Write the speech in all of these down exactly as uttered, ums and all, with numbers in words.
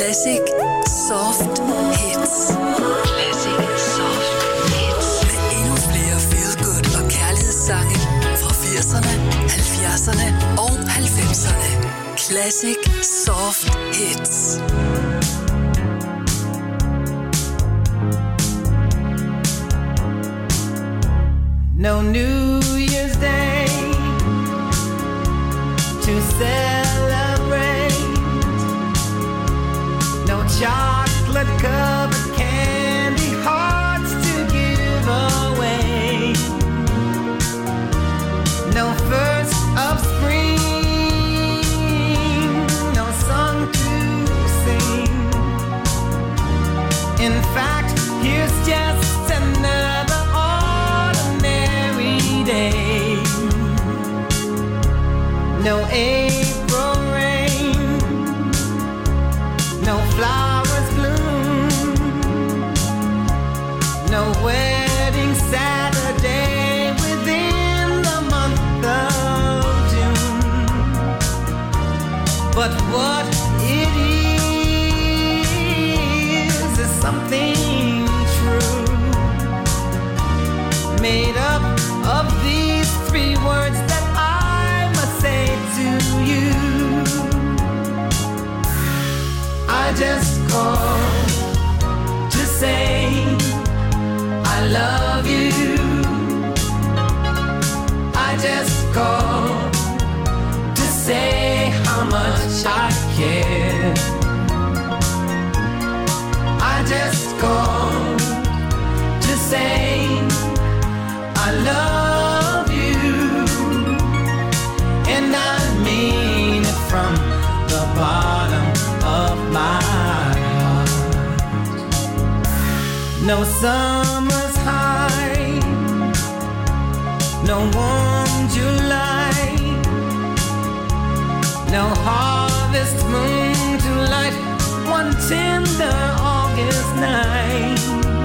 Classic Soft Hits. Classic Soft Hits. Med endnu flere feel-good og kærlighedssange fra firserne, halvfjerdserne og halvfemserne. Classic Soft Hits. No New Year's Day to celebrate. No chocolate covered candy hearts to give away. No first of spring, no song to sing. In fact, here's just another day. No April rain, no flowers bloom, no wedding Saturday within the month of June. But what it is is something true, made up of these three words that I must say to you. I just called to say I love you. I just called to say how much I care. I just called to say I love you, and I mean it from the bottom of my heart. No summer's high, no warm July, no harvest moon to light one tender August night.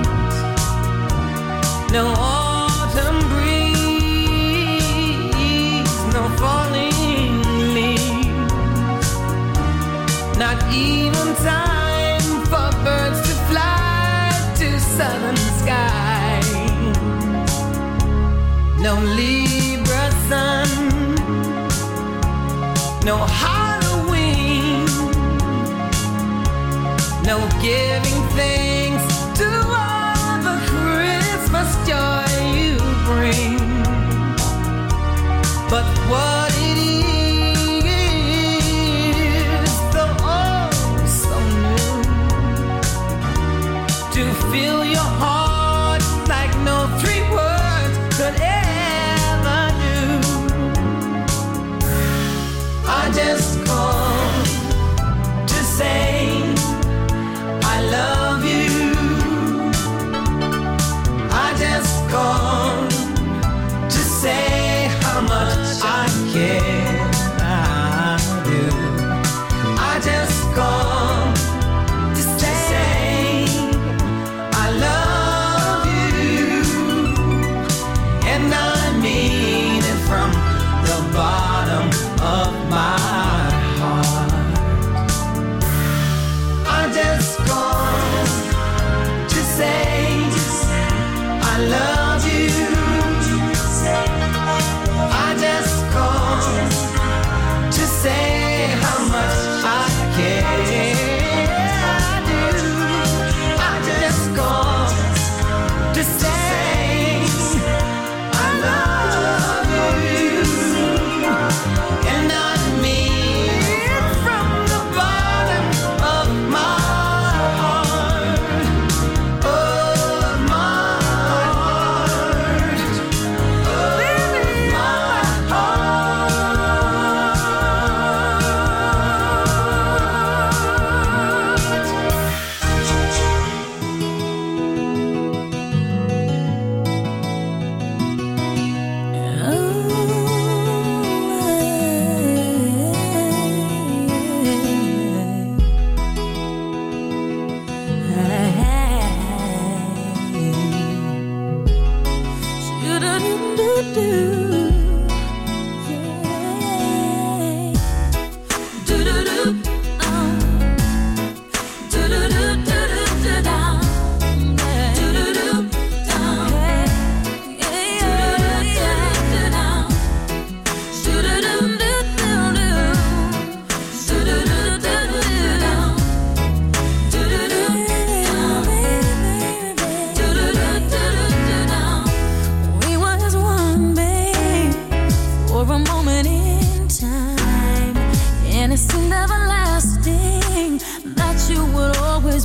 No autumn breeze, no falling leaves, not even time for birds to fly to southern skies. No Libra sun, no Halloween, no giving thanks to all the Christmas joy you bring. But what it is, though oh so new, to fill your heart like no three words could ever do. I just called to say I love you. I just called to say how much I care.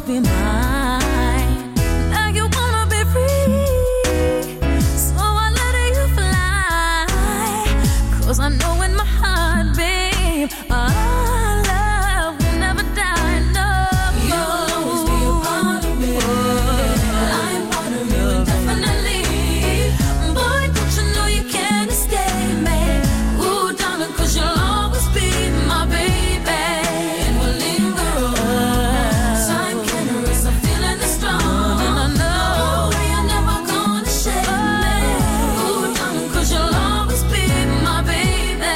be mine. Now you wanna be free, so I let you fly. Cause I know in my heart, babe, our love will never die, no. You'll always be a part of me. I'm part of you indefinitely. Boy, don't you know you can't escape me. Ooh, darling, cause you'll always be my baby. And we'll linger on. Time can't erase a feeling that's strong. And I know you're never gonna shake me. Ooh, darling, cause you'll always be my baby.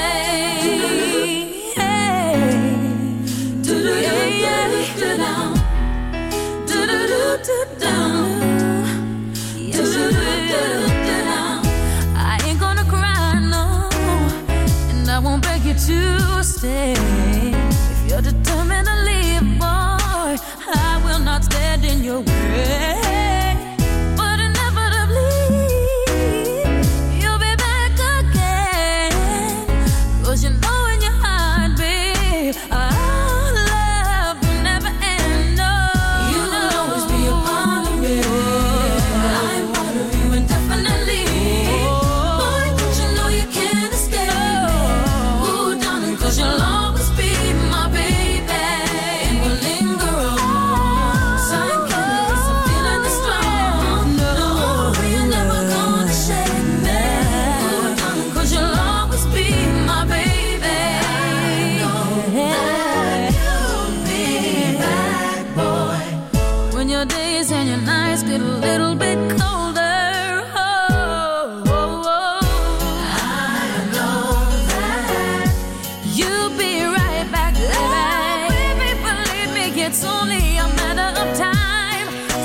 Hey. Do-do-do-do-do-down. Do-do-do-do-down. Do-do-do-do-down. I ain't gonna cry, no, and I won't beg you to stay. If you're determined to leave, boy, I will not stand in your way. But inevitably, you'll be back again. Cause you know in your heart, babe, our love will never end, no. You'll always be a part of me. I'm part of you indefinitely. Boy, don't you know you can't escape me. Ooh, darling, cause you'll always be my baby. And we'll linger on. Time can't erase a feeling that's strong. No, you're never gonna shake me. Ooh, darling, cause you'll always be my baby. You'll be back, boy. When your days and your nights get a little bit colder, oh, oh, oh. I know that you'll be right back, baby. Baby, believe me, it's only a matter of time.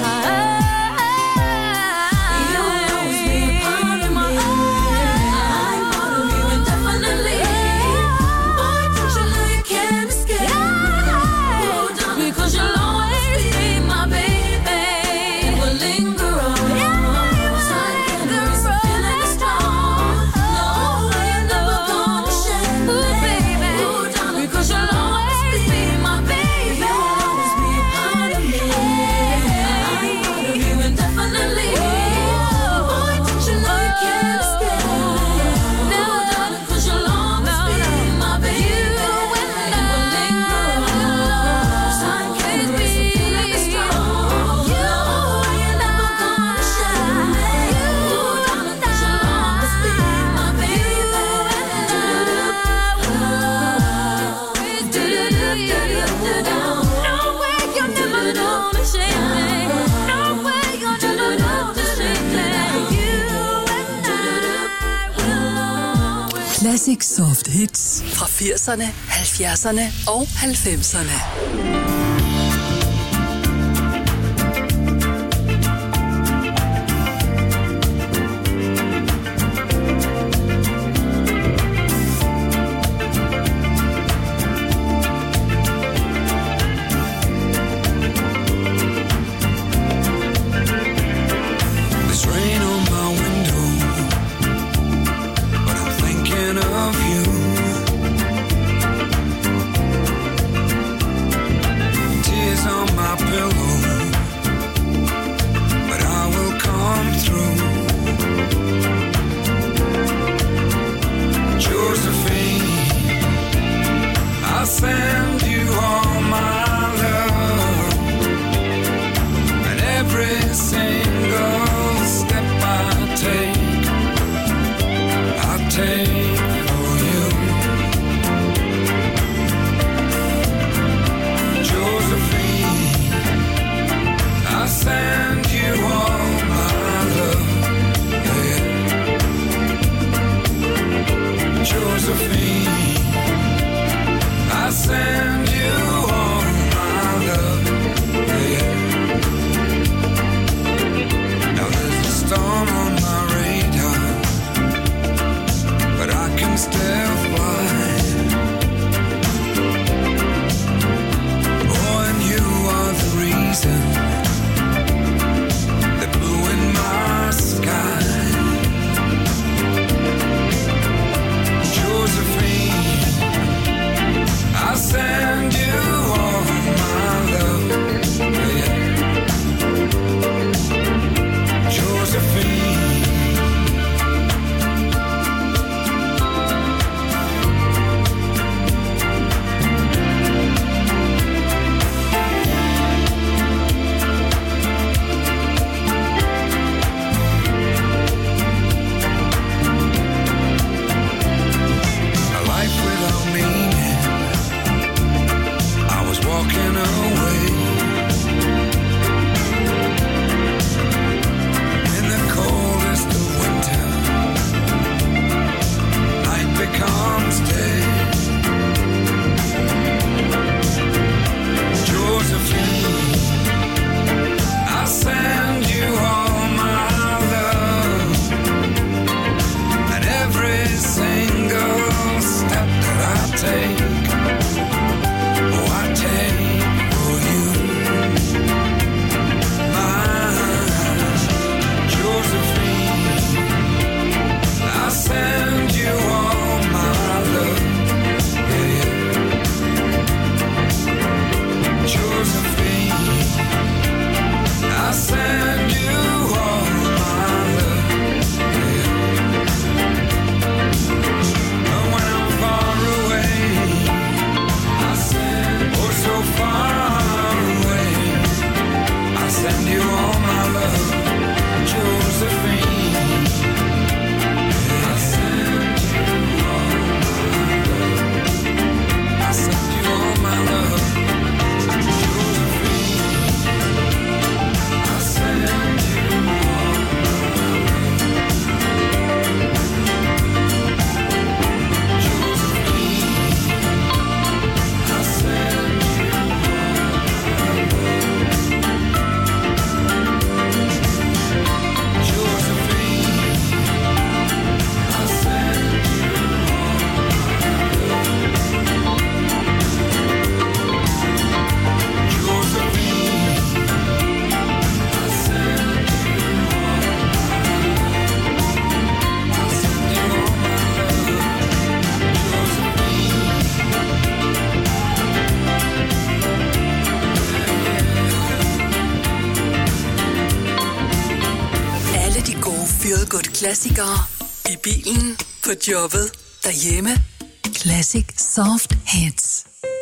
You'll always be a part of me. I'm part of you indefinitely. Boy, don't you know you can't escape? Oh, darling, because you'll always be my baby. And we'll linger on. Time can't erase a feeling that's strong. No, you're never gonna shake me. Oh, darling, because you'll always be my baby. You'll always be a part of me. I'm part of you indefinitely. Boy, don't you know you can't escape? Oh, darling, cause you'll always be my baby. And we'll linger on. Time can't erase a feeling that's strong. No, you're never gonna shake me. Oh, darling, cause you'll always be my baby. Do-do-do-do-do-do. No way you're never gonna shake me. No way you're never gonna shake me. You and I will always. Classic Soft Hits fra firserne, halvfjerdserne og halvfemserne. There's rain on my window, but I'm thinking of you. take, oh I take for you. I send you all my love, yeah, yeah. Josephine, I send you all my love, yeah, yeah. And when I'm far away, I send, oh so far away, I send you all my love, Josephine. Klassikere i bilen, på jobbet, derhjemme. Classic Soft Hits.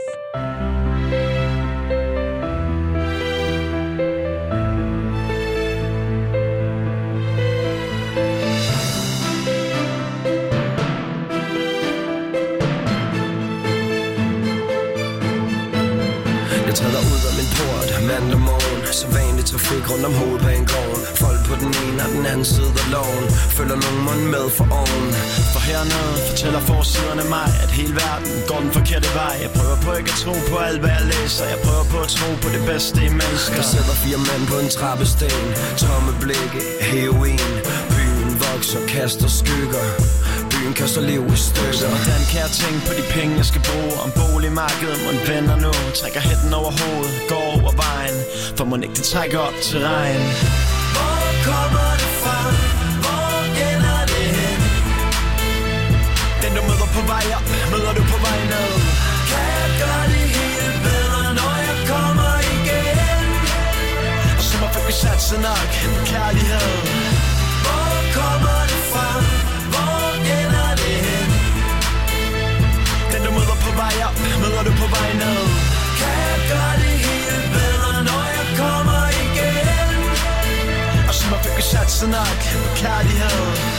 Jeg træder ud af min port mandag morgen. Så vanligt trafik rundt om hovedbanegården. Folk på den ene og den anden side af loven. Følger nogen mund med for oven. For hernede fortæller forsiderne mig, at hele verden går den forkerte vej. Jeg prøver på ikke at tro på alt hvad jeg læser. Jeg prøver på at tro på det bedste i mennesker. Der sidder fire mænd på en trappesten. Tomme blikke, heroin. Byen vokser, kaster skygger. Byen kaster liv i stykker. Hvordan kan jeg tænke på de penge jeg skal bruge? Om boligmarkedet må vender nu. Trækker hætten over hovedet, går over vejen. For må ikke det trækker op til regn. Hvor kommer det fra? Hvor ender det hen? Den du møder på vej op, møder du på vej ned. Kan jeg gøre det helt bedre, når jeg kommer igen? Og så må vi satse nok på kærlighed. Hvor kommer det fra? Hvor ender det hen? Den du møder på vej op, møder du på vej ned. Kan jeg gøre det helt bedre, når jeg kommer igen? Og så må vi satse nok på kærlighed.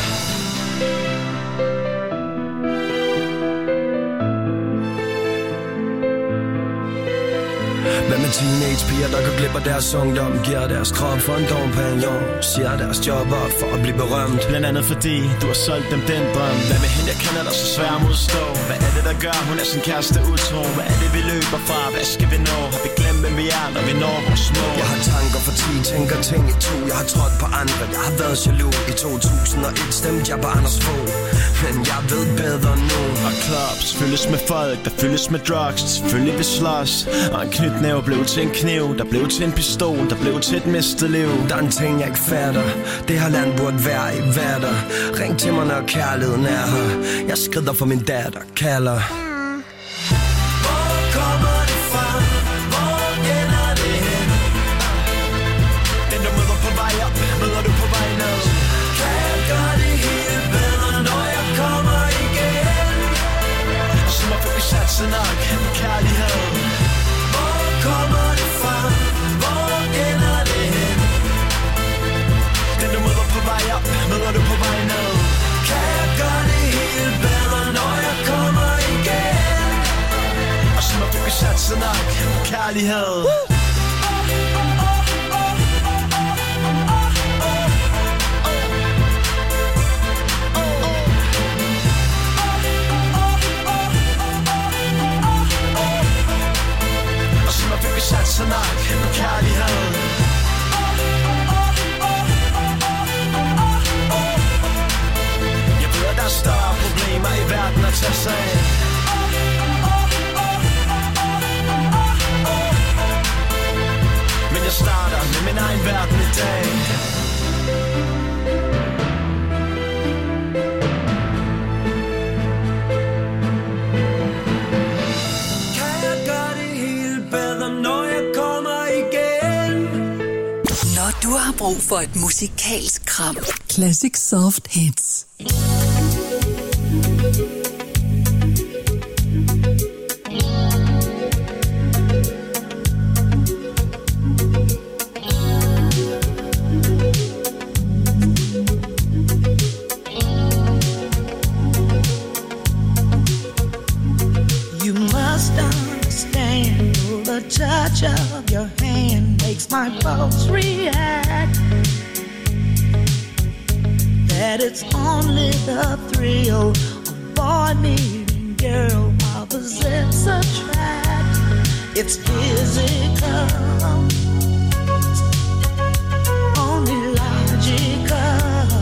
Hvad med teenagepiger, der går glip af deres ungdom? Giver deres krop for en dompagnon. Siger deres job op for at blive berømt. Blandt andet fordi du har solgt dem den drøm. Hvad med hende, jeg kender dig så svær modstå? Hvad er det, der gør, hun er sin kæreste utro? Hvad er det, vi løber fra? Hvad skal vi nå? Har vi glemt, hvem vi er, når vi når vores mål? Jeg har tanker for ti, tænker ting i to. Jeg har trådt på andre, jeg har været jaloux. I to tusind og et stemte jeg på Anders Fogh. Men jeg ved bedre nu. Og clubs fyldes med folk, der fyldes med drugs. Selvfølgelig vi slås. Og en knytnæve blev til en kniv. Der blev til en pistol, der blev til et mistet liv. Der er en ting jeg ikke fatter. Det her land burde være i vatter. Ring til mig når kærligheden er her. Jeg skrider for min datter, kalder. Hvor kommer det fra? Hvor ender det hen? Den du møder på vej op, møder du på vej ned. Kan jeg gøre det helt bedre, når jeg kommer igen? Og så må vi satse nok på kærlighed. Hvor kommer det fra? Hvor ender det hen? Den du møder på vej op, møder du på vej ned. Kan jeg gøre det helt bedre, når jeg kommer igen? Og så må vi satse nok på kærlighed. Og så må vi satse nok på kærlighed. Jeg ved, at der er større problemer i verden at tage sig af. verden i dag. Kan jeg gøre det helt bedre, når jeg kommer igen? Når du har brug for et musikalsk kram. Classic Soft Hits. The touch of your hand makes my pulse react. That it's only the thrill of boy meeting girl opposites attract. It's physical, only logical.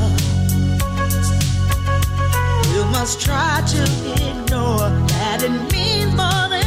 You must try to ignore that it means more than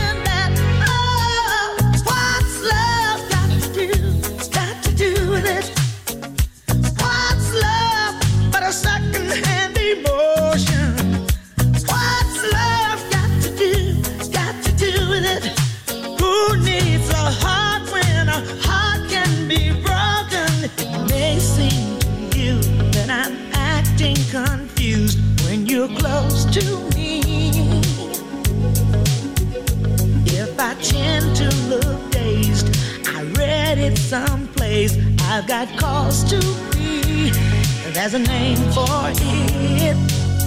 a second-hand emotion. What's love got to do, got to do with it? Who needs a heart when a heart can be broken? It may seem to you that I'm acting confused when you're close to me. If I tend to look dazed, I read it someplace, I've got cause to be. There's a name for it.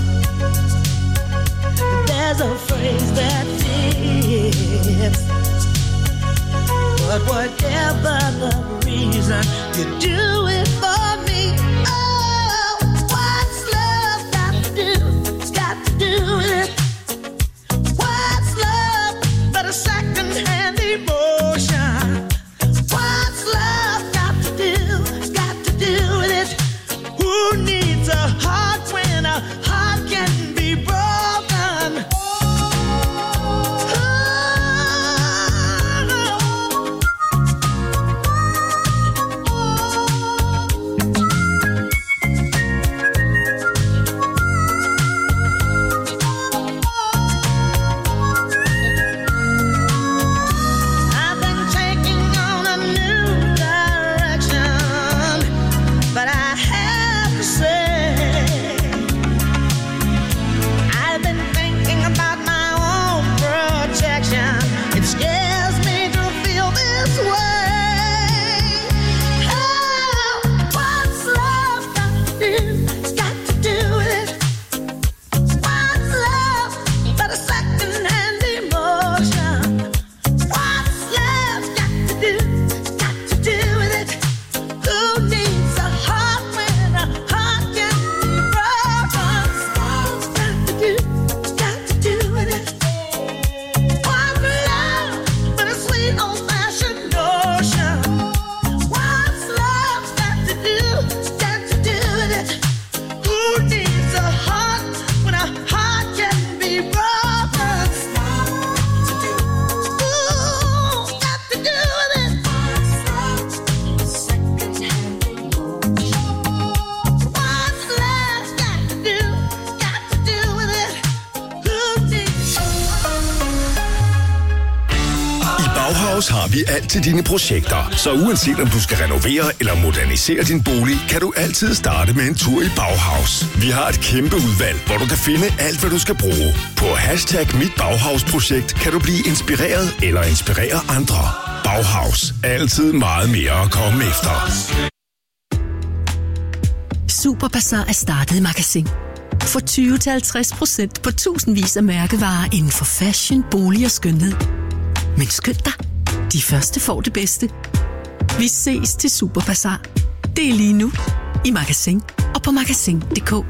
There's a phrase that fits. But whatever the reason, you do it for me. Oh, what's love got to do? Got to do with it. What's love but a second-hand emotion? What's love got to do? Got to do with it. Who needs a heart when a heart can be broken? I've been taking on a new direction, but I have to say, I've been thinking about my own protection. It scares me to feel this way. Oh, what's love got to do? Got to do with it. What's love but a second-hand emotion? What's love got to do? Got to do with it. Who needs a heart when a heart can be broken? What's got to do? Got to do with it. What's love but a sweet old-fashioned notion? What's love got to do? Got to do with it. Who needs a heart when a heart can be broken? Ooh, got to do with it. What's love got to do? Got to do with it. Who needs I Bauhaus har vi alt til dine projekter, så uanset om du skal renovere eller modernisere din bolig, kan du altid starte med en tur i Bauhaus. Vi har et kæmpe udvalg, hvor du kan finde alt, hvad du skal bruge. På hashtag Mit Bauhaus-projekt kan du blive inspireret eller inspirere andre. Bauhaus. Altid meget mere at komme efter. Superbazar er startet i Magasin. Få tyve til halvtreds procent på tusindvis af mærkevarer inden for fashion, bolig og skønhed. Men skynd dig, de første får det bedste. Vi ses til Superbazar. Det er lige nu i Magasin og på magasin punktum d k.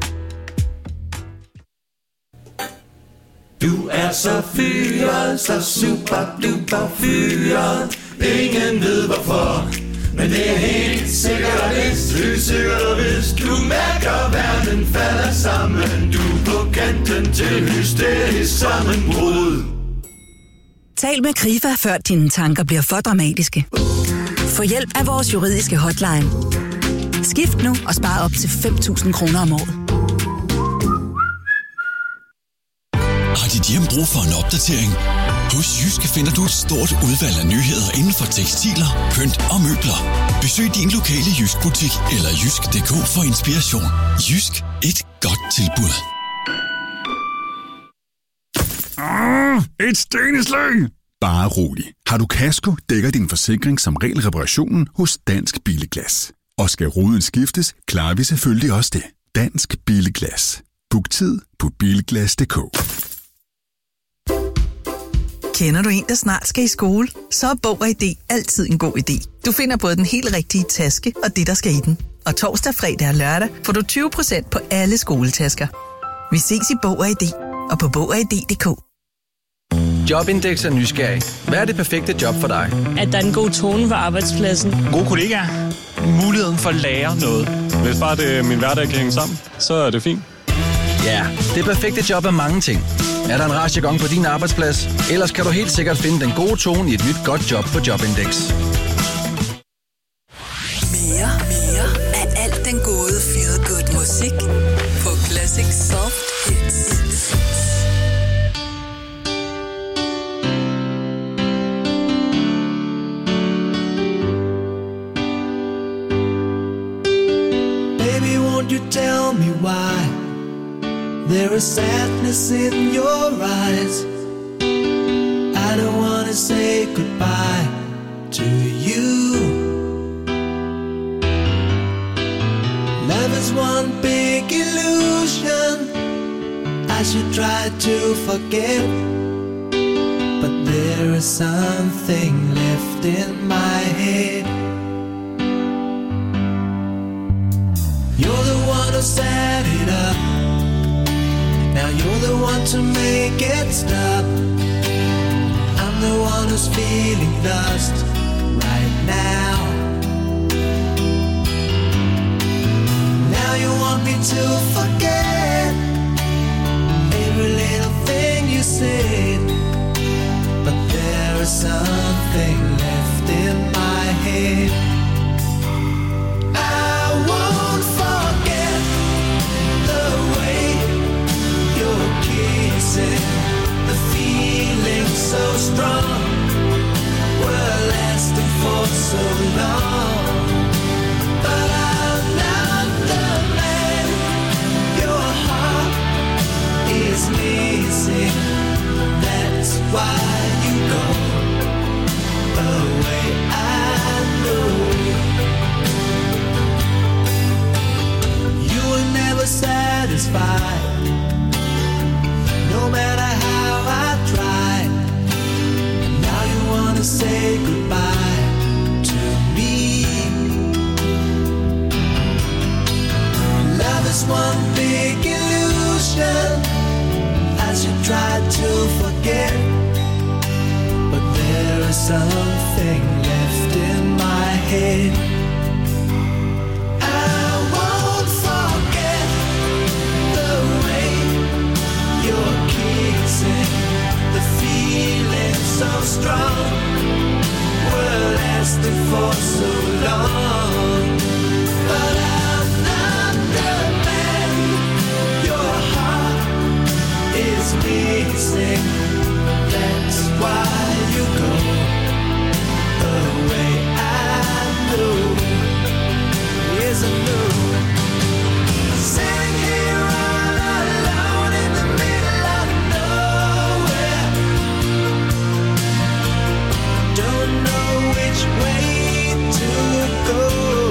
Du er så fyret, så super duper fyret. Ingen ved hvorfor, men det er helt sikkert og vist. Helt sikkert og vist. Du mærker verden falder sammen. Du er på kanten til hysterisk sammenbrud. Tal med Krifa, før dine tanker bliver for dramatiske. Få hjælp af vores juridiske hotline. Skift nu og spar op til fem tusind kroner om året. Har dit hjem brug for en opdatering? Hos Jyske finder du et stort udvalg af nyheder inden for tekstiler, pynt og møbler. Besøg din lokale Jysk-butik eller jysk punktum d k for inspiration. Jysk. Et godt tilbud. Ah, et steneslæng! Bare rolig. Har du kasko, dækker din forsikring som regel reparationen hos Dansk Billeglas. Og skal ruden skiftes, klarer vi selvfølgelig også det. Dansk Billeglas. Book tid på bilglas punktum d k. Kender du en, der snart skal i skole? Så er Bog og I D altid en god idé. Du finder både den helt rigtige taske og det, der skal i den. Og torsdag, fredag og lørdag får du tyve procent på alle skoletasker. Vi ses i Bog og I D og på bog og i d punktum d k. Jobindex er nysgerrig. Hvad er det perfekte job for dig? At der er en god tone på arbejdspladsen. Gode kollegaer. Muligheden for at lære noget. Hvis bare det, min hverdag kan hænge sammen, så er det fint. Ja, det perfekte job er mange ting. Er der en rar jargon på din arbejdsplads? Ellers kan du helt sikkert finde den gode tone i et nyt godt job på Jobindex. Mere, mere af alt den gode feel good musik på Classic Soft Hits. Baby, won't you tell me why there is sadness in your eyes? I don't wanna say goodbye to you. Love is one big illusion I should try to forget, but there is something left in my head. You're the one who set it up. Now you're the one to make it stop. I'm the one who's feeling lost right now. Now you want me to forget every little thing you said, but there is something left in my head. I won't forget the way you're kissing, the feeling so strong, we're lasting for so long. But I'm not the man your heart is missing. That's why you go away, I know. You were never satisfied, no matter how I tried. Now you wanna say goodbye to me. Love is one big illusion I should try to forget, but there is something left in my head. I won't forget the way you're kissing, the feeling so strong, we're lasting for so long. But I'm not the man your heart is missing. That's why you go away, I know. Yes, I know. Sitting here all alone in the middle of nowhere, don't know which way to go.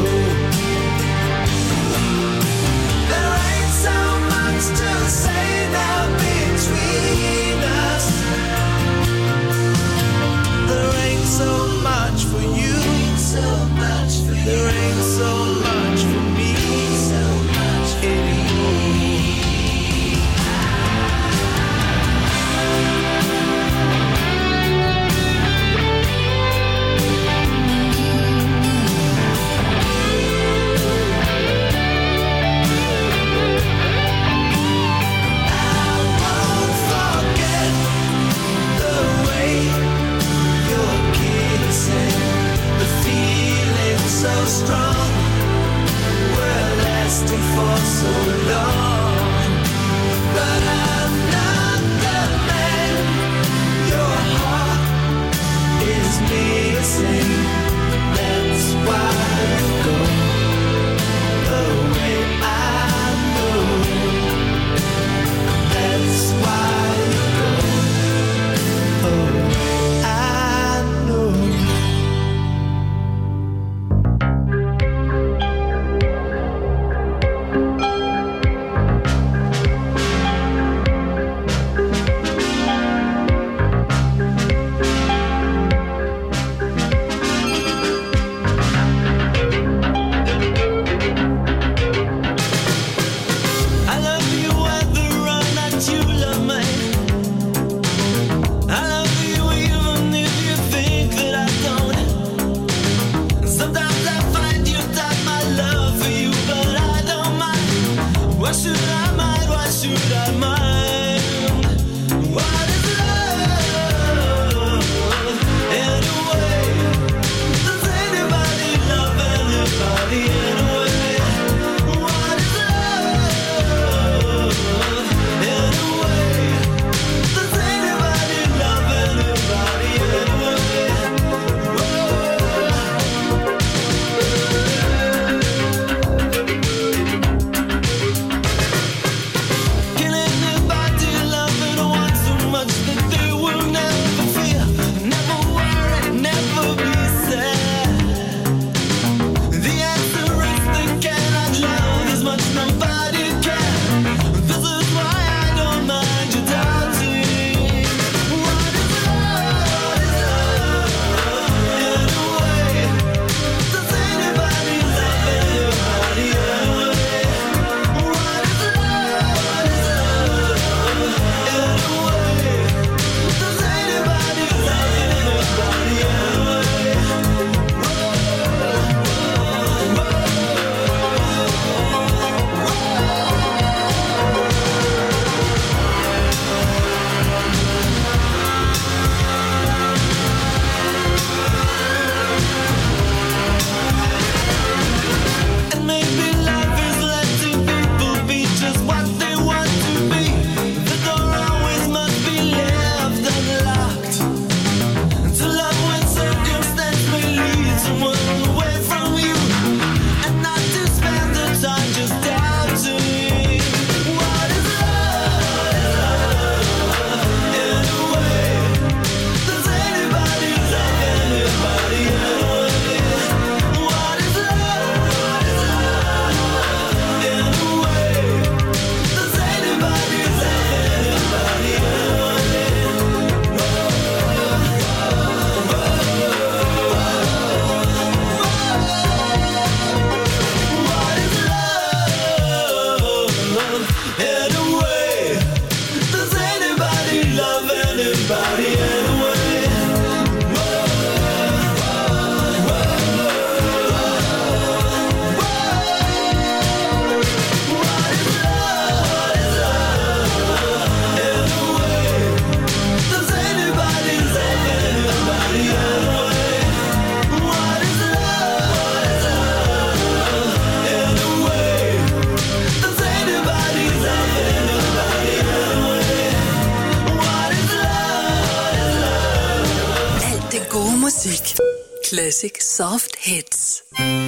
gode musik. Classic Soft Hits.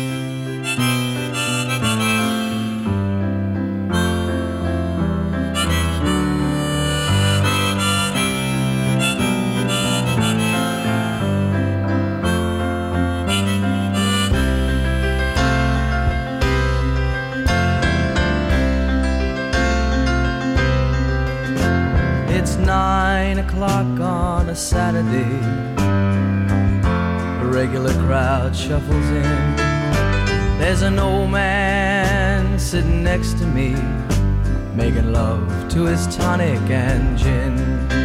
Nine o'clock on a Saturday, a regular crowd shuffles in. There's an old man sitting next to me, making love to his tonic and gin.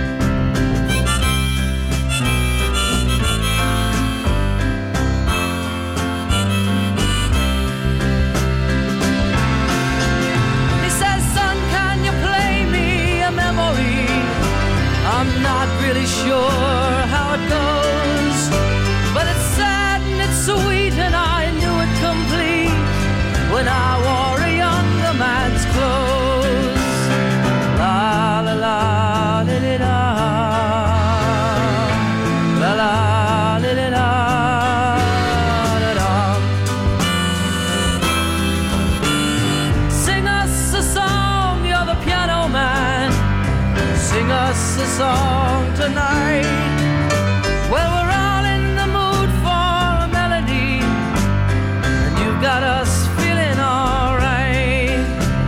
He says, son, can you play me a memory? I'm not really sure how it goes, but it's sad and it's sweet, and I knew it complete when I wore a younger man's clothes. La la la li li da, la la li li da, da da. Sing us a song, you're the piano man. Sing us a song tonight. Well, we're all in the mood for a melody, and you've got us feeling all right.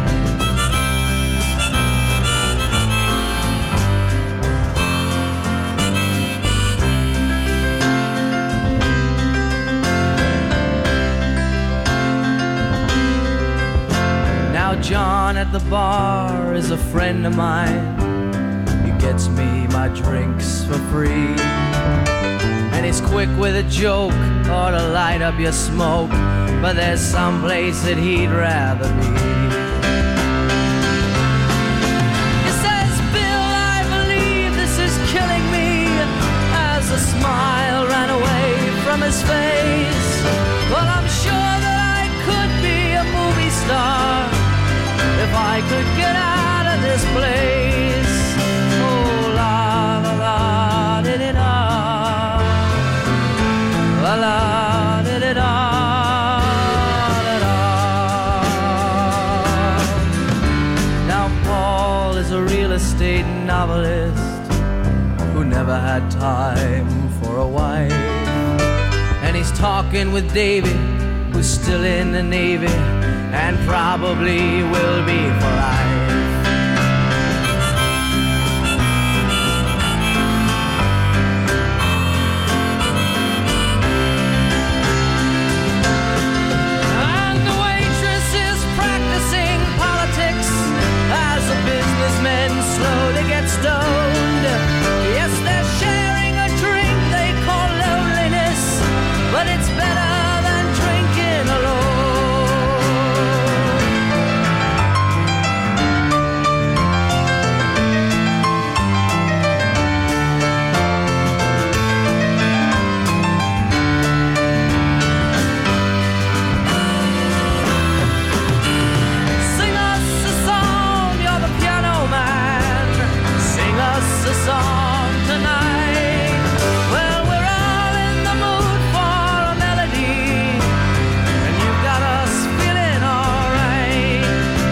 Now John at the bar is a friend of mine. Gets me my drinks for free, and he's quick with a joke or to light up your smoke, but there's some place that he'd rather be. He says, Bill, I believe this is killing me, as a smile ran away from his face. Well, I'm sure that I could be a movie star if I could get out of this place. La la da da da da da. Now Paul is a real estate novelist who never had time for a wife, and he's talking with Davy, who's still in the Navy and probably will be for life. Businessmen slowly get stoned. Yes, they're sharing a drink they call loneliness, but it's better than drinking song tonight. Well, we're all in the mood for a melody, and you've got us feeling all right.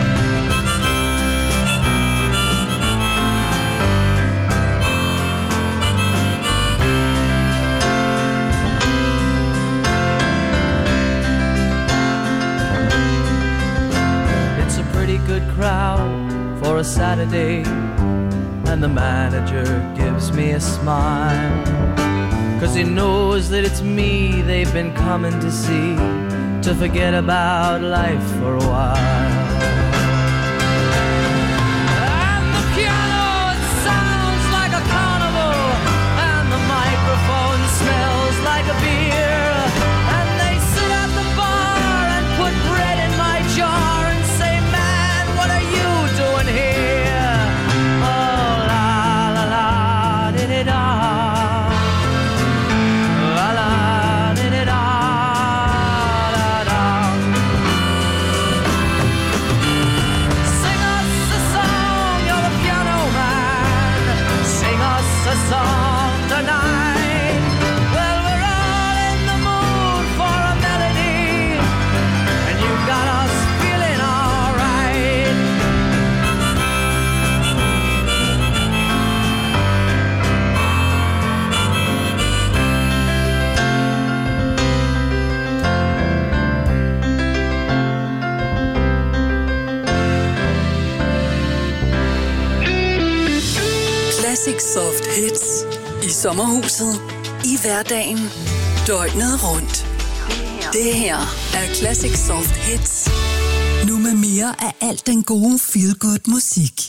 It's a pretty good crowd for a Saturday, and the manager gives me a smile, 'cause he knows that it's me they've been coming to see, to forget about life for a while. And the piano, it sounds like a carnival, and the microphone smells like a beer, and they sit at the bar and put bread in my jar and say, man, what are you doing here? Sommerhuset. I hverdagen. Døgnet rundt. Det her er Classic Soft Hits. Nu med mere af alt den gode feel-good musik.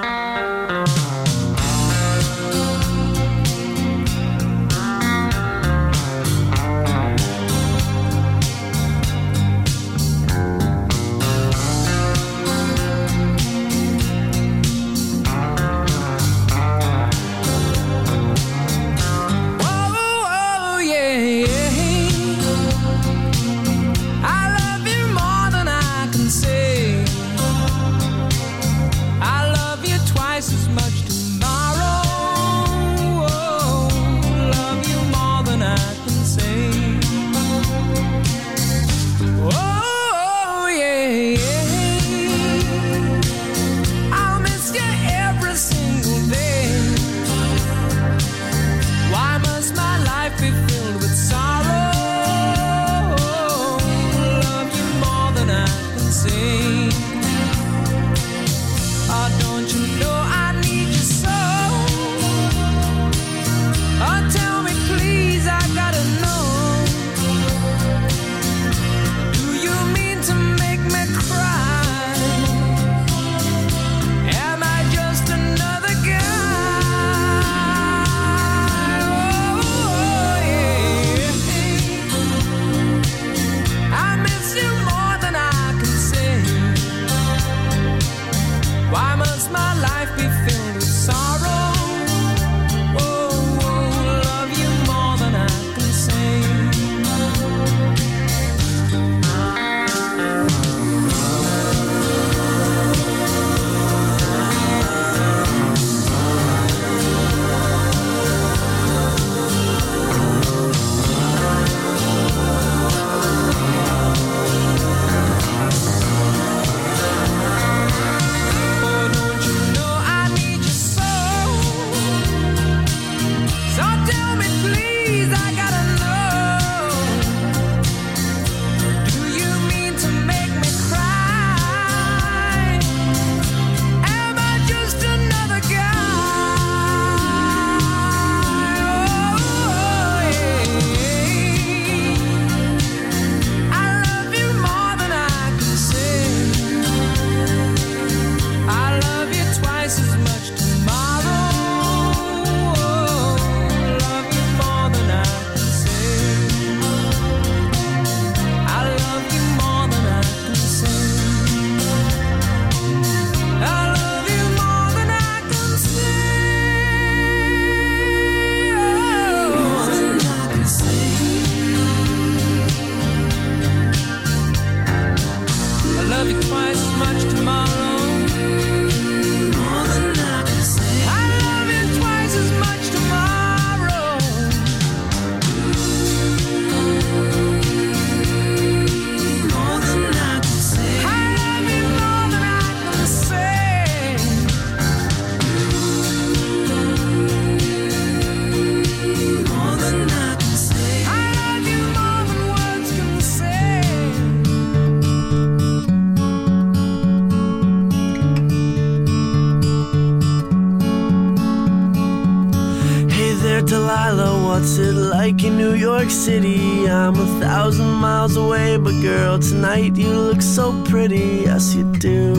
What's it like in New York City? I'm a thousand miles away, but girl, tonight you look so pretty, yes you do.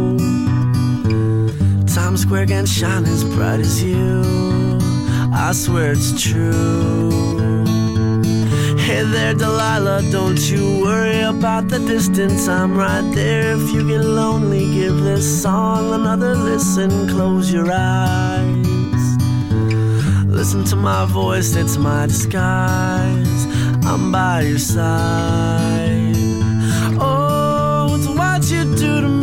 Times Square can't shine as bright as you, I swear it's true. Hey there, Delilah, don't you worry about the distance, I'm right there. If you get lonely, give this song another listen, close your eyes. Listen to my voice, it's my disguise, I'm by your side. Oh, it's what you do to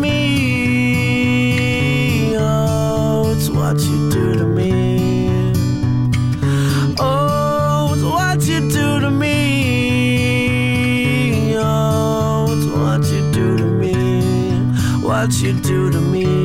me. Oh, it's what you do to me. Oh, it's what you do to me. Oh, it's what you do to me. What you do to me.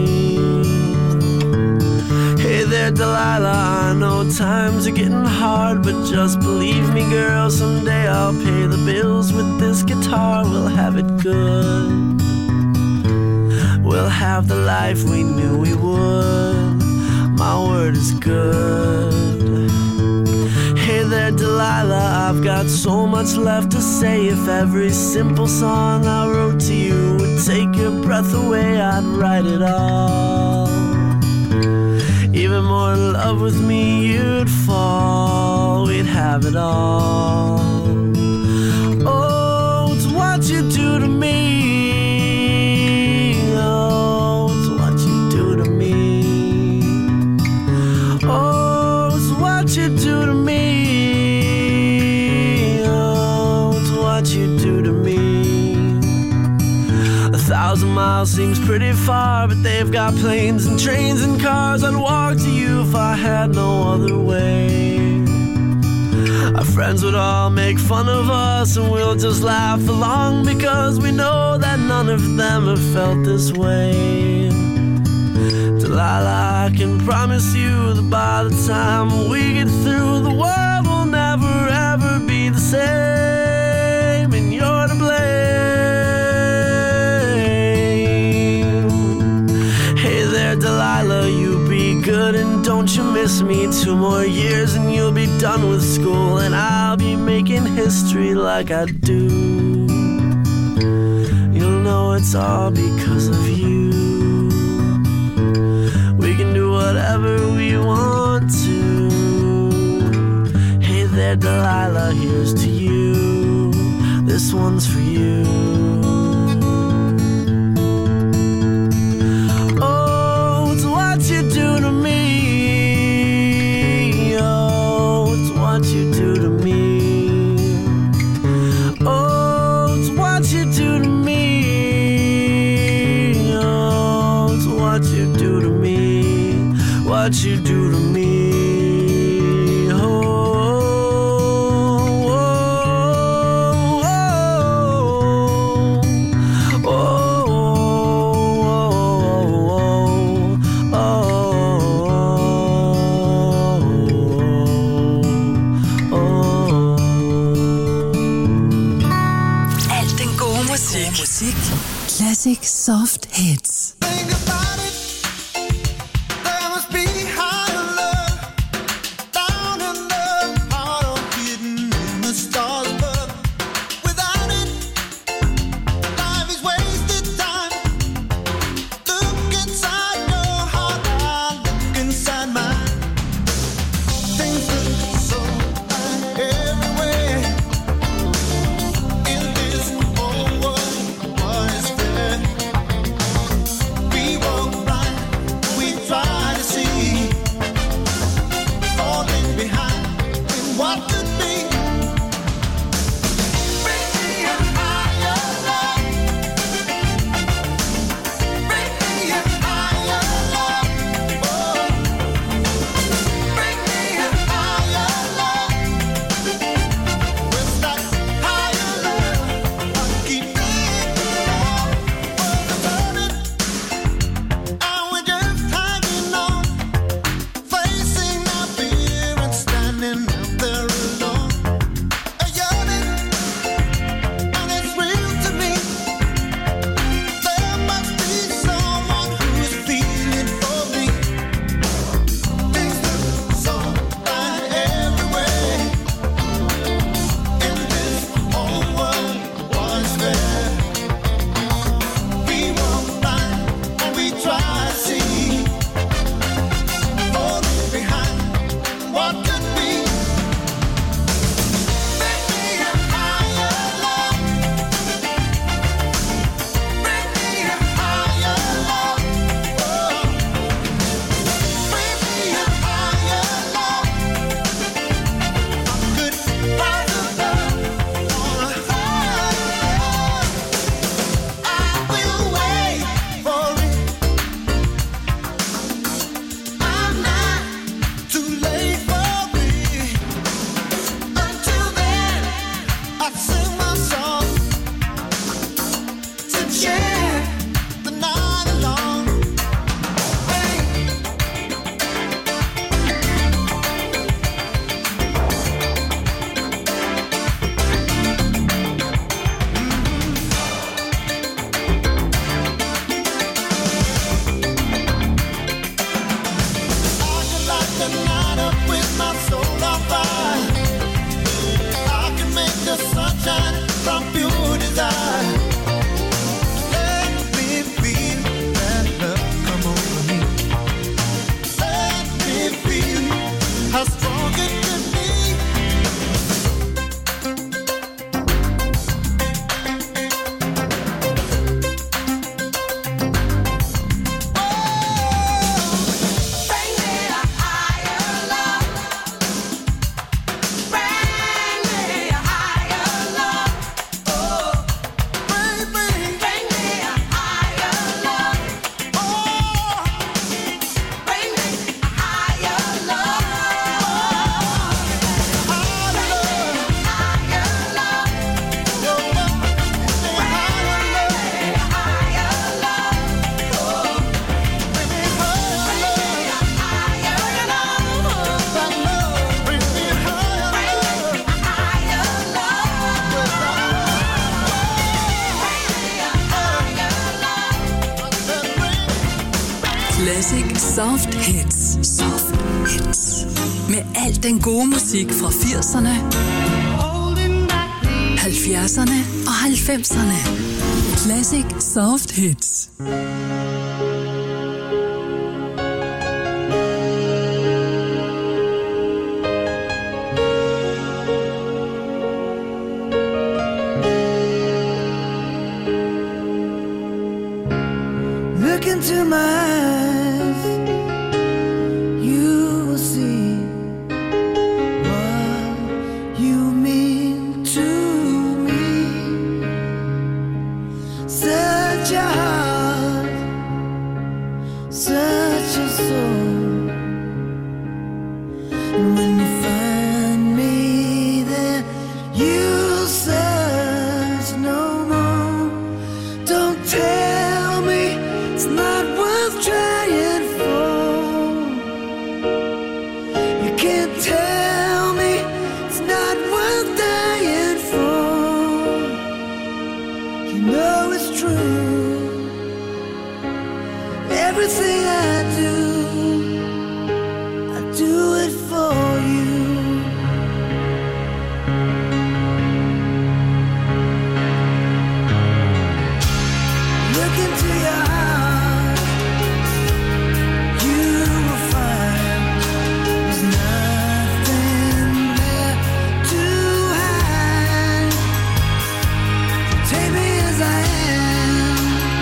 Hey there, Delilah, I know times are getting hard, but just believe me, girl, someday I'll pay the bills with this guitar. We'll have it good. We'll have the life we knew we would. My word is good. there, Delilah, I've got so much left to say. If every simple song I wrote to you would take your breath away, I'd write it all. Even more in love with me, you'd fall. We'd have it all. Oh, it's what you do to me. Oh, it's what you do to me. Oh, it's what you do to me. Oh, it's what you do to me. A thousand miles seems pretty far, but they've got planes and trains and cars. I'd walk to you if I had no other way. Our friends would all make fun of us, and we'll just laugh along, because we know that none of them have felt this way. Delilah, I can promise you that by the time we get through, the world will never ever be the same, and you're to blame. Hey there, Delilah, you be good and don't you miss me. Two more years and you'll be done with school, and I'll be making history like I do. You'll know it's all because of you. We can do whatever we want to. Hey there, Delilah, here's to you. This one's for you. Oh, it's what you do to me. Oh, it's what you do to me. Oh, it's what you do to me. Oh, it's what you do to me. What you do to me. Classic Soft Hits. Everywhere in this whole world, what is fair? Classic Soft Hits. Soft Hits. Med al den gode musik fra firserne, halvfjerdserne og halvfemserne. Classic Soft Hits. Look into my eyes, you will see what you mean to me. Such a heart, such a soul. And when you find me there, you'll search no more. Don't tell me it's not worth trying for. You can't tell me it's not worth dying for. You know it's true. Everything I do, I do it for you. Look into your heart, you will find there's nothing there to hide. Take me as I am,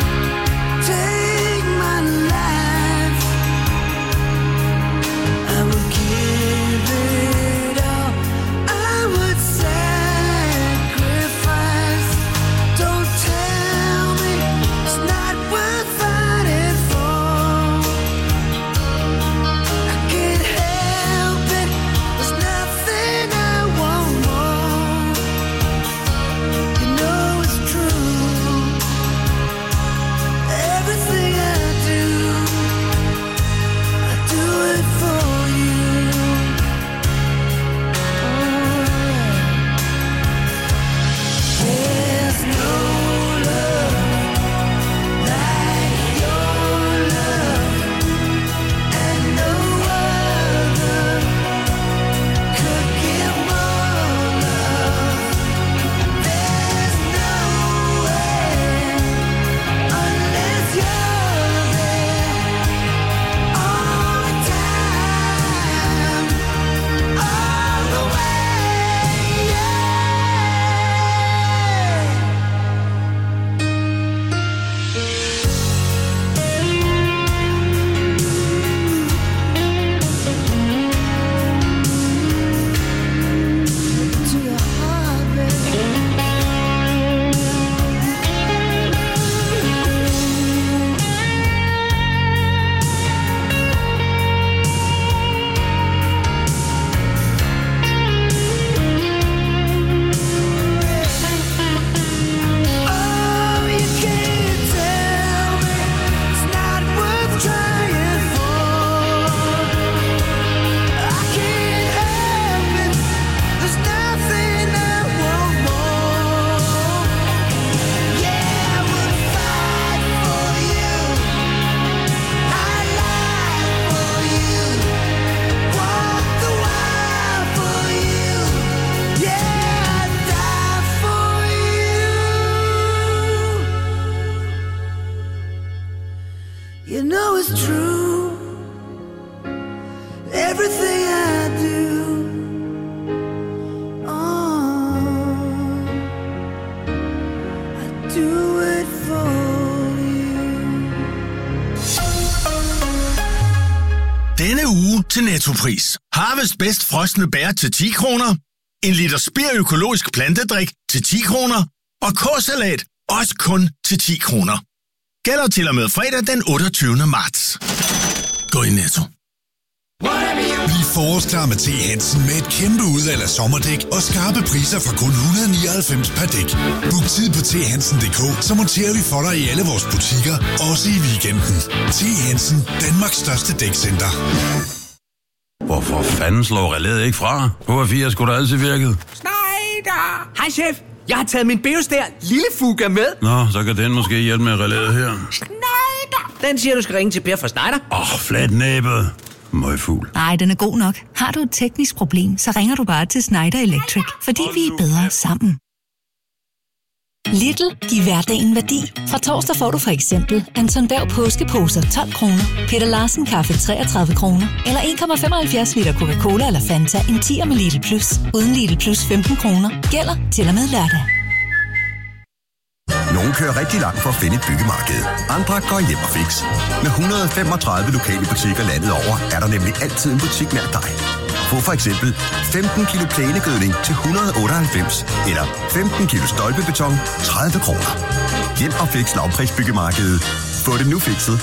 take my life. I would give it all, I would sacrifice. Don't tell me it's not worth fighting for. I can't help it, there's nothing I want more. You know it's true. Everything I do, I do it for you. There's no love like your love, and no other could give more love. There's no way unless you're there all the time, all the way. Yeah. To your heart, baby. Oh, you can't tell me it's not worth trying for. I can't help it, there's nothing I want more. Yeah, I would fight for you, I'd lie for you, walk the wire for you. Yeah, I'd die for you. You know it's true. Everything I do, oh, I do it for you. Denne uge til Nettopris. Harvest bedst frosne bær til ti kroner. En liter Spir økologisk plantedrik til ti kroner. Og K-salat også kun til ti kroner. Gælder til og med fredag den otteogtyvende marts. Gå i Netto. Bliv forårsklar med T. Hansen med et kæmpe udvalg af sommerdæk og skarpe priser fra kun et hundrede og nioghalvfems per dæk. Book tid på t hansen punktum d k, så monterer vi for dig i alle vores butikker, også i weekenden. T. Hansen, Danmarks største dækcenter. Hvorfor fanden slår relæet ikke fra? H F fire skulle da altid virket. Schneider! Hej chef, jeg har taget min Beostær lille Fuga med. Nå, så kan den måske hjælpe med relæet her. Schneider! Den siger, du skal ringe til Per fra Schneider. Åh, oh, flatnæbet. Møgfugl. Nej, den er god nok. Har du et teknisk problem, så ringer du bare til Schneider Electric, fordi vi er bedre sammen. Lidl giver hverdagen værdi. Fra torsdag får du for eksempel Anton Berg påskeposer tolv kroner, Peter Larsen kaffe treogtredive kroner, eller en komma femoghalvfjerds liter Coca-Cola eller Fanta en tier med Lidl Plus. Uden Lidl Plus femten kroner. Gælder til og med lørdag. Nogle kører rigtig langt for at finde et byggemarked. Andre går hjem og fix. Med et hundrede og femogtredive lokale butikker landet over, er der nemlig altid en butik nær dig. Få for eksempel femten kilo plænegødning til et hundrede og otteoghalvfems, eller femten kilo stolpebeton, tredive kroner. Hjem og fix lavprisbyggemarkedet. Få det nu fikset.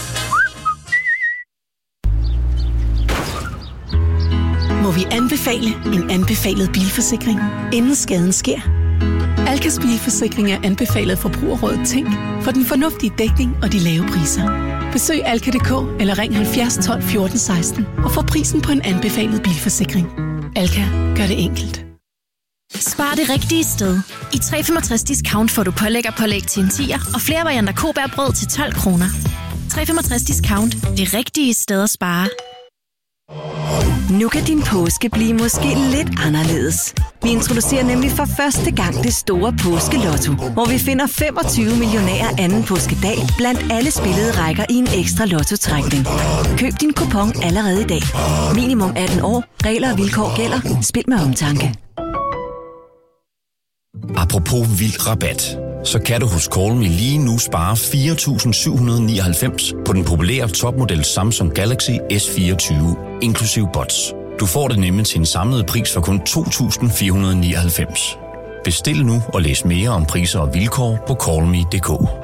Må vi anbefale en anbefalet bilforsikring, inden skaden sker? Alkas bilforsikring er anbefalet Forbrugerrådet Tænk for den fornuftige dækning og de lave priser. Besøg alka punktum d k eller ring halvfjerds tolv fjorten seksten og få prisen på en anbefalet bilforsikring. Alka gør det enkelt. Spar det rigtige sted. I tre komma femogtres discount får du pålæg og pålæg til en tier og flere varianter Kobærbrød til tolv kroner. tre komma femogtres discount. Det rigtige sted at spare. Nu kan din påske blive måske lidt anderledes. Vi introducerer nemlig for første gang det store påskelotto, hvor vi finder femogtyve millionærer anden påskedag blandt alle spillede rækker i en ekstra lottotrækning. Køb din kupon allerede i dag. Minimum atten år. Regler og vilkår gælder. Spil med omtanke. Apropos vild rabat, så kan du hos Call Me lige nu spare fire tusind syv hundrede og nioghalvfems på den populære topmodel Samsung Galaxy S fireogtyve, inklusiv bots. Du får det nemlig til en samlet pris for kun to tusind fire hundrede og nioghalvfems. Bestil nu og læs mere om priser og vilkår på call me punktum d k.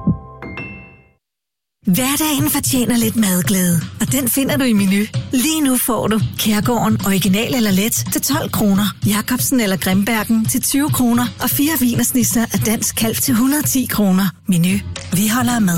Hverdagen fortjener lidt madglæde, og den finder du i Menu. Lige nu får du Kærgården original eller let til tolv kroner, Jacobsen eller Grimbergen til tyve kroner og fire wienersnitzer af dansk kalv til et hundrede og ti kroner. Menu. Vi holder med.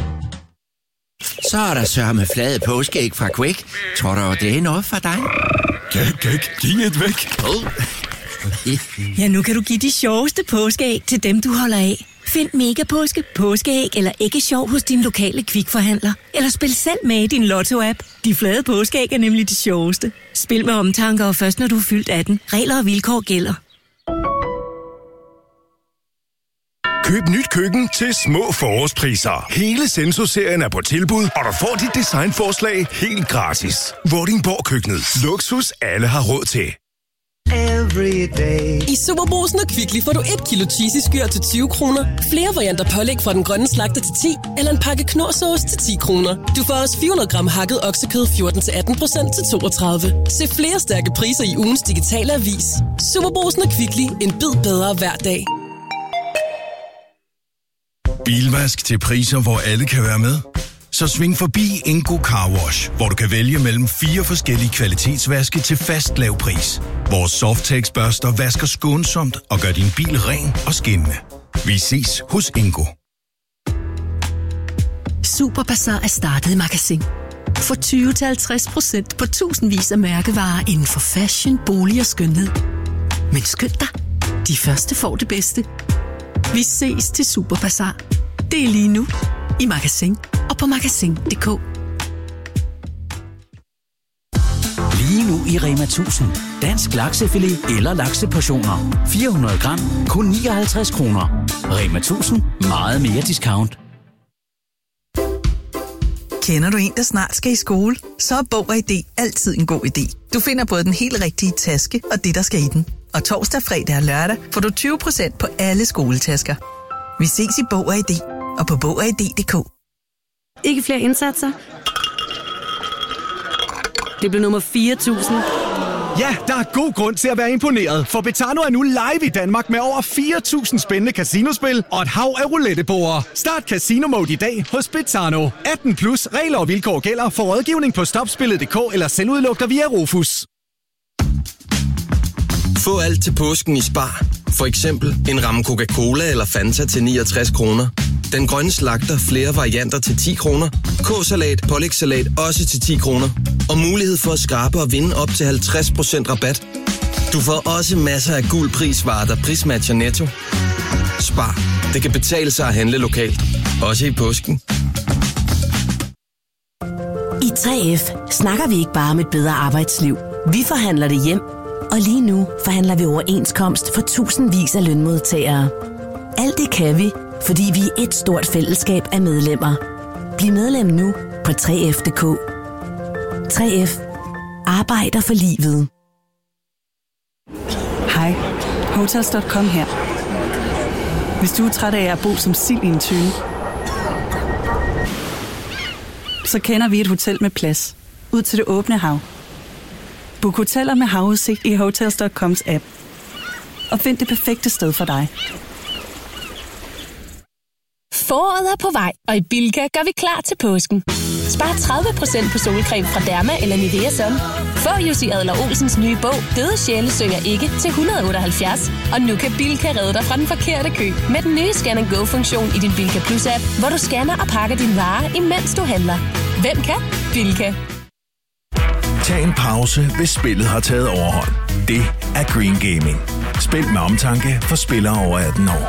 Så er der sørme flade påskeæg fra Quick. Tror du, det er noget for dig? Gæk, gæk, giv et væk. Ja, nu kan du give de sjoveste påskeæg til dem, du holder af. Find Mega Påske, påskeæg eller æggesjov hos din lokale Kvikforhandler. Eller spil selv med i din Lotto-app. De flade påskeæg er nemlig de sjoveste. Spil med omtanke og først når du er fyldt atten. Regler og vilkår gælder. Køb nyt køkken til små forårspriser. Hele Senso-serien er på tilbud, og du får dit designforslag helt gratis. Vordingborg Køkkenet. Luksus alle har råd til. I Superbrugsen og Kvickly får du et kilo cheesy skyr til tyve kroner, flere varianter pålæg fra den grønne slagter til ti, eller en pakke knorrsauce til ti kroner. Du får også fire hundrede gram hakket oksekød fjorten til atten procent til toogtredive. Se flere stærke priser i ugens digitale avis. Superbrugsen og Kvickly. En bid bedre hver dag. Bilvask til priser, hvor alle kan være med. Så sving forbi Ingo Car Wash, hvor du kan vælge mellem fire forskellige kvalitetsvaske til fast lav pris. Vores Softex-børster vasker skånsomt og gør din bil ren og skinnende. Vi ses hos Ingo. Superbazar er startet i Magasin. Få tyve til halvtreds procent på tusindvis af mærkevarer inden for fashion, bolig og skønhed. Men skynd dig, de første får det bedste. Vi ses til Superbazar. Det er lige nu i Magasin og på magasin punktum d k. Lige nu i Rema tusind. Dansk laksefilet eller lakseportioner. fire hundrede gram, kun nioghalvtreds kroner. Rema tusind. Meget mere discount. Kender du en, der snart skal i skole? Så er Bog og I D altid en god idé. Du finder både den helt rigtige taske og det, der skal i den. Og torsdag, fredag og lørdag får du tyve procent på alle skoletasker. Vi ses i Bog og I D og på bog og i d punktum d k. Ikke flere indsatser? Det blev nummer fire tusind. Ja, der er god grund til at være imponeret, for Betano er nu live i Danmark med over fire tusind spændende casinospil og et hav af roulettebord. Start Casino Mode i dag hos Betano. atten plus, regler og vilkår gælder. For rådgivning på stopspillet punktum d k eller selvudlugter via Rofus. Få alt til påsken i Spar. For eksempel en ramme Coca-Cola eller Fanta til niogtres kroner. Den grønne slagter flere varianter til ti kroner. K-salat, pålægssalat også til ti kroner. Og mulighed for at skrabe og vinde op til halvtreds procent rabat. Du får også masser af gul prisvarer, der prismatcher Netto. Spar. Det kan betale sig at handle lokalt. Også i påsken. I tre F snakker vi ikke bare om et bedre arbejdsliv. Vi forhandler det hjem, og lige nu forhandler vi overenskomst for tusindvis af lønmodtagere. Alt det kan vi, fordi vi er et stort fællesskab af medlemmer. Bliv medlem nu på tre F punktum d k. tre F arbejder for livet. Hej, Hotels punktum com her. Hvis du er træt af at bo som sild i en tønde, så kender vi et hotel med plads ud til det åbne hav. Book hoteller med havudsigt i Hotels punktum coms app. Og find det perfekte sted for dig. Foråret er på vej, og i Bilka gør vi klar til påsken. Spar tredive procent på solcreme fra Derma eller Nivea Sun. Få Jussi Adler-Olsens nye bog, Døde sjæle synger ikke, til et hundrede og otteoghalvfjerds. Og nu kan Bilka redde dig fra den forkerte kø med den nye Scan and Go-funktion i din Bilka Plus-app, hvor du scanner og pakker dine varer, imens du handler. Hvem kan? Bilka. Tag en pause, hvis spillet har taget overhånd. Det er Green Gaming. Spil med omtanke for spillere over atten år.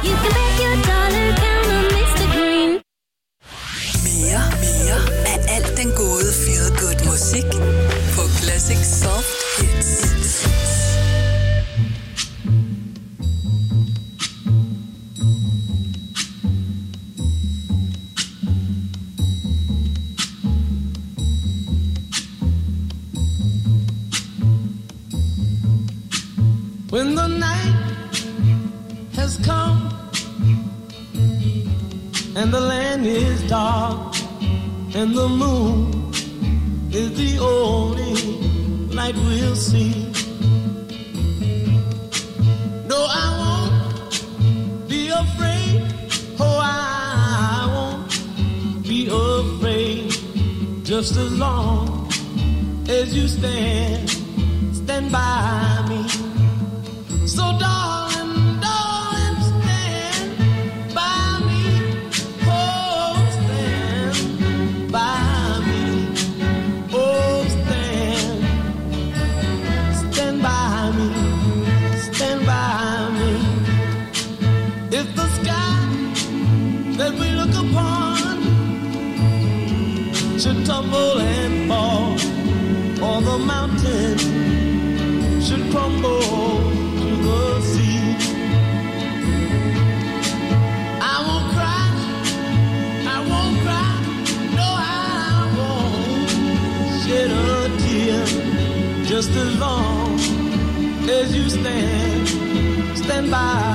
Mere, mere af alt den gode feel good musik på Classic Soft Hits. When the night has come and the land is dark and the moon is the only light we'll see. No, I won't be afraid. Oh, I won't be afraid. Just as long as you stand, stand by me. So darling, darling, stand by me. Oh, stand by me. Oh, stand, stand by me. Stand by me. If the sky that we look upon should tumble and fall, or the mountain should crumble to the sea, I won't cry, I won't cry, no, I won't shed a tear. Just as long as you stand, stand by